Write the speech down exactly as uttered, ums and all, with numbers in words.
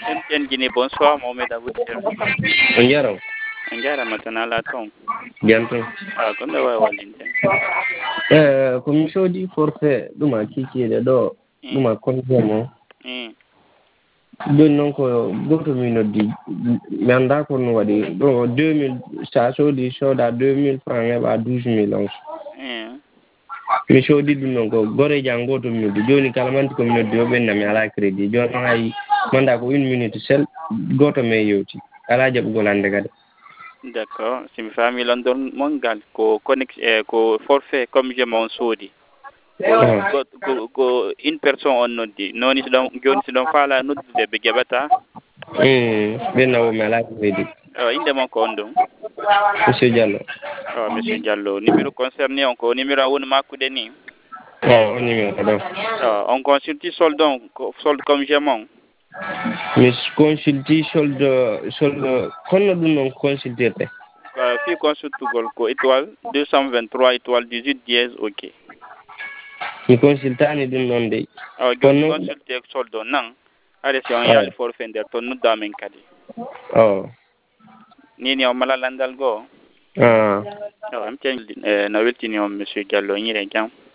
M T N Guinée, bonsoir, Mohamed Aboutir. Onjaro. Angara matana la ton. Bientôt. Ah, konda wa walinte. Eh, commission di forfait duma kiki de do duma konjemo. Mm. Don non ko goto min noddi mi anda ko no wadi do deux mille sa so di so da deux mille francs e ba douze mille on. Mm. Mi so di dun non ko gore jangoto mi noddi joni kala man ko mi noddi o benna mi ala crédit joni ay manda ko une minute sel goto me yewti ala jab golande gade. D'accord, si mi fami London mongal ko connex eh, ko forfait comme je mon sodi. Ko, ko, ko une personne on noddi noni si don joni si don fala noddude be gebata. Hmm, benna o mi ala crédit. Uh, inde mon ko on don. Monsieur Diallo. Oh, monsieur Diallo, numéro concerné on ko numéro won makude ni. Oh, on numéro do. Uh, on consulte soldon solde comme je mon. Miss consulti solde solde kono dum non consultete. Uh, fi consulte gol ko étoile deux cent vingt-trois étoile dix-huit dièse OK. Mi consultani dum non de. Uh, joni consulte soldo nan. Are si on yali forfait der ton nudda men kadi. Oh. Nini o mala landal go. Ah. Oh, am ten eh, na weltini on monsieur Diallo nyire jam.